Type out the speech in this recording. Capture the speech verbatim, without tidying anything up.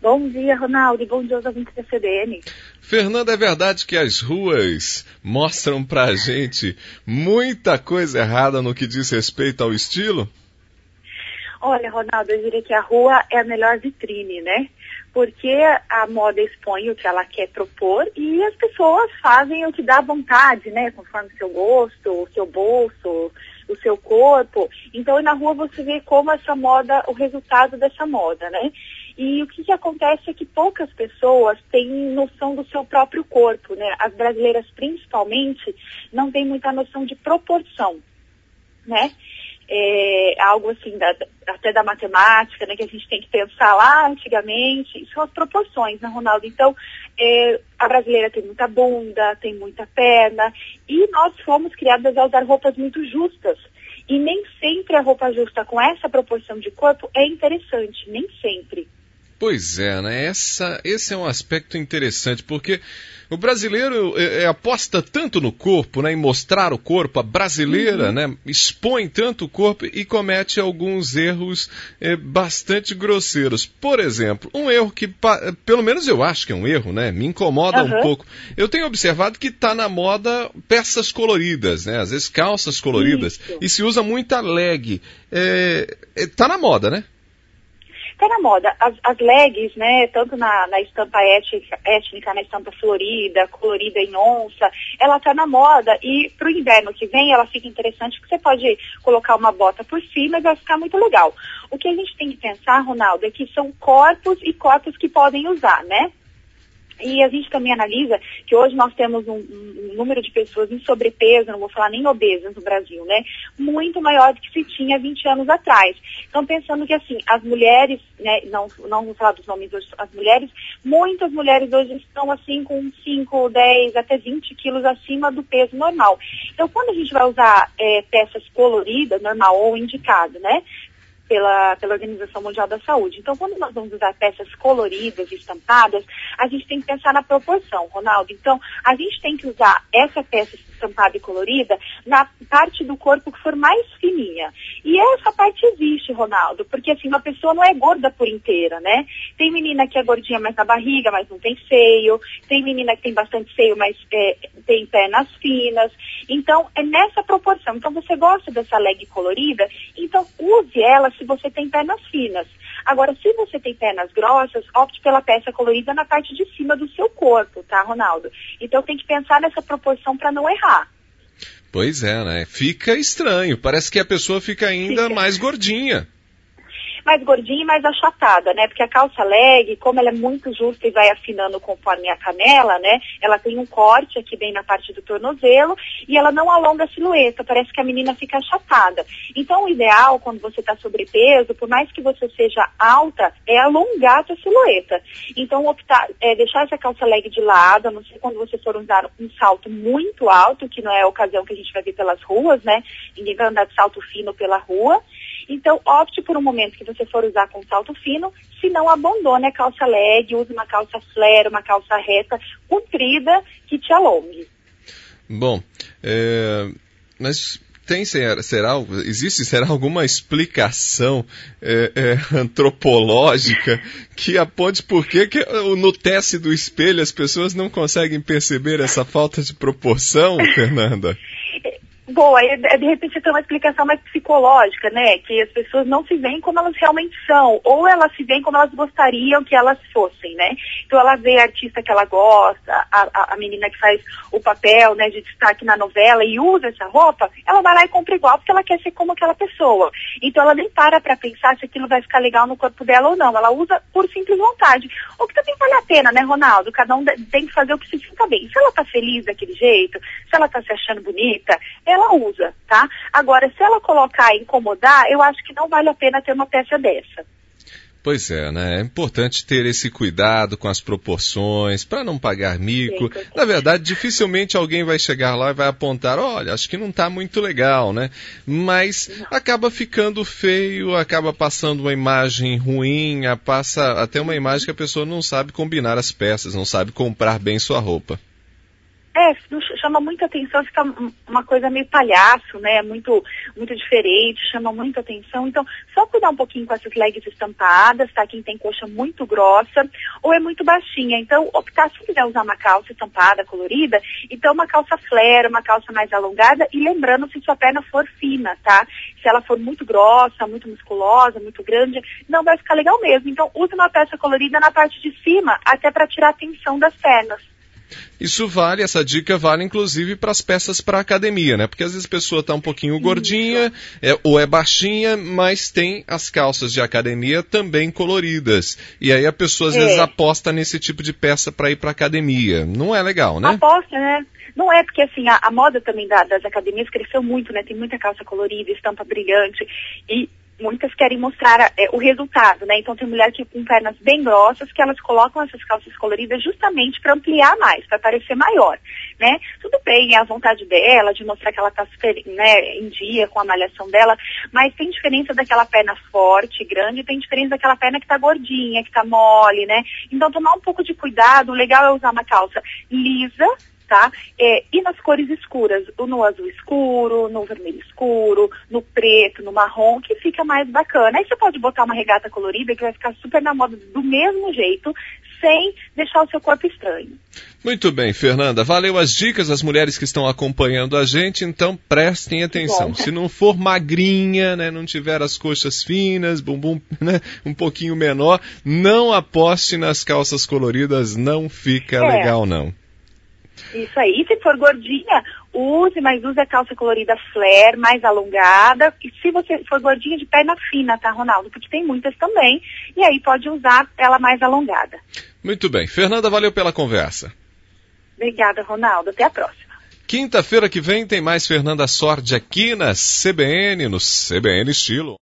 Bom dia, Ronaldo, e bom dia aos ouvintes da C B N. Fernanda, é verdade que as ruas mostram pra gente muita coisa errada no que diz respeito ao estilo? Olha, Ronaldo, eu diria que a rua é a melhor vitrine, né? Porque a moda expõe o que ela quer propor e as pessoas fazem o que dá vontade, né? Conforme o seu gosto, o seu bolso, o seu corpo. Então, na rua você vê como essa moda, o resultado dessa moda, né? E o que, que acontece é que poucas pessoas têm noção do seu próprio corpo, né? As brasileiras, principalmente, não têm muita noção de proporção, né? É algo assim, da, até da matemática, né, que a gente tem que pensar lá antigamente, são as proporções, né, Ronaldo? Então, é, a brasileira tem muita bunda, tem muita perna, e nós fomos criadas a usar roupas muito justas. E nem sempre a roupa justa com essa proporção de corpo é interessante, nem sempre. Pois é, né? Essa, esse é um aspecto interessante, porque o brasileiro é, é, aposta tanto no corpo, né, em mostrar o corpo, a brasileira, uhum. né, expõe tanto o corpo e comete alguns erros é, bastante grosseiros. Por exemplo, um erro que, pelo menos eu acho que é um erro, né, me incomoda uhum. um pouco. Eu tenho observado que está na moda peças coloridas, né, às vezes calças coloridas, Isso. e se usa muita leg. É, é, tá na moda, né? Está na moda. As, as legs, né, tanto na, na estampa étnica, étnica, na estampa florida, colorida em onça, ela está na moda e para o inverno que vem ela fica interessante porque você pode colocar uma bota por cima e vai ficar muito legal. O que a gente tem que pensar, Ronaldo, é que são corpos e corpos que podem usar, né? E a gente também analisa que hoje nós temos um, um, um número de pessoas em sobrepeso, não vou falar nem obesas no Brasil, né? Muito maior do que se tinha vinte anos atrás. Então, pensando que, assim, as mulheres, né, não, não vou falar dos nomes hoje, as mulheres, muitas mulheres hoje estão, assim, com cinco, dez, até vinte quilos acima do peso normal. Então, quando a gente vai usar é, peças coloridas, normal ou indicado, né? Pela, pela Organização Mundial da Saúde. Então, quando nós vamos usar peças coloridas, estampadas, a gente tem que pensar na proporção, Ronaldo. Então, a gente tem que usar essa peça estampada e colorida na parte do corpo que for mais fininha. E essa parte existe, Ronaldo, porque assim, uma pessoa não é gorda por inteira, né? Tem menina que é gordinha mais na barriga, mas não tem seio. Tem menina que tem bastante seio, mas é, tem pernas finas. Então, é nessa proporção. Então, você gosta dessa leg colorida, então use ela se você tem pernas finas. Agora, se você tem pernas grossas, opte pela peça colorida na parte de cima do seu corpo, tá, Ronaldo? Então tem que pensar nessa proporção para não errar. Pois é, né? Fica estranho. Parece que a pessoa fica ainda fica. mais gordinha. Mais gordinha e mais achatada, né? Porque a calça leg, como ela é muito justa e vai afinando conforme a canela, né? Ela tem um corte aqui bem na parte do tornozelo e ela não alonga a silhueta, parece que a menina fica achatada. Então o ideal, quando você está sobrepeso, por mais que você seja alta, é alongar a sua silhueta. Então optar, é, deixar essa calça leg de lado, a não ser quando você for usar um salto muito alto, que não é a ocasião que a gente vai ver pelas ruas, né? Ninguém vai andar de salto fino pela rua. Então, opte por um momento que você for usar com salto fino, se não abandone a calça leg, use uma calça flare, uma calça reta, comprida, que te alongue. Bom, é, mas tem, será, será, existe, será alguma explicação é, é, antropológica que aponte por que que no teste do espelho as pessoas não conseguem perceber essa falta de proporção, Fernanda? Boa, de repente tem uma explicação mais psicológica, né? Que as pessoas não se veem como elas realmente são, ou elas se veem como elas gostariam que elas fossem, né? Então ela vê a artista que ela gosta, a, a, a menina que faz o papel, né, de destaque na novela e usa essa roupa, ela vai lá e compra igual porque ela quer ser como aquela pessoa. Então ela nem para pra pensar se aquilo vai ficar legal no corpo dela ou não, ela usa por simples vontade. O que também vale a pena, né, Ronaldo? Cada um tem que fazer o que se sinta bem. Se ela tá feliz daquele jeito, se ela tá se achando bonita, ela usa, tá? Agora, se ela colocar e incomodar, eu acho que não vale a pena ter uma peça dessa. Pois é, né? É importante ter esse cuidado com as proporções, para não pagar mico. Sim, na verdade, dificilmente alguém vai chegar lá e vai apontar, olha, acho que não está muito legal, né? Mas não. Acaba ficando feio, acaba passando uma imagem ruim, passa até uma imagem que a pessoa não sabe combinar as peças, não sabe comprar bem sua roupa. É, chama muita atenção, fica uma coisa meio palhaço, né? Muito, muito diferente, chama muita atenção. Então, só cuidar um pouquinho com essas legs estampadas, tá? Quem tem coxa muito grossa ou é muito baixinha. Então, optar se quiser usar uma calça estampada, colorida, então uma calça flare, uma calça mais alongada, e lembrando se sua perna for fina, tá? Se ela for muito grossa, muito musculosa, muito grande, não vai ficar legal mesmo. Então, use uma peça colorida na parte de cima, até para tirar a tensão das pernas. Isso vale, essa dica vale inclusive para as peças para academia, né? Porque às vezes a pessoa está um pouquinho gordinha, é, ou é baixinha, mas tem as calças de academia também coloridas. E aí a pessoa às é. vezes aposta nesse tipo de peça para ir para academia. Não é legal, né? Aposta, né? Não é, porque assim, a, a moda também da, das academias cresceu muito, né? Tem muita calça colorida, estampa brilhante, e muitas querem mostrar é, o resultado, né? Então tem mulher que com pernas bem grossas que elas colocam essas calças coloridas justamente para ampliar mais, para parecer maior, né? Tudo bem, é a vontade dela de mostrar que ela está super, né, em dia com a malhação dela, mas tem diferença daquela perna forte, grande, tem diferença daquela perna que está gordinha, que está mole, né? Então tomar um pouco de cuidado, o legal é usar uma calça lisa, tá? É, e nas cores escuras, no azul escuro, no vermelho escuro, no preto, no marrom, que fica mais bacana. Aí você pode botar uma regata colorida que vai ficar super na moda do mesmo jeito, sem deixar o seu corpo estranho. Muito bem, Fernanda. Valeu as dicas, as mulheres que estão acompanhando a gente, então prestem atenção. Se não for magrinha, né, não tiver as coxas finas, bumbum, né, um pouquinho menor, não aposte nas calças coloridas, não fica é. legal não. Isso aí, se for gordinha, use, mas use a calça colorida flare, mais alongada, e se você for gordinha, de perna fina, tá, Ronaldo? Porque tem muitas também, e aí pode usar ela mais alongada. Muito bem. Fernanda, valeu pela conversa. Obrigada, Ronaldo. Até a próxima. Quinta-feira que vem tem mais Fernanda Sordi aqui na C B N, no C B N Estilo.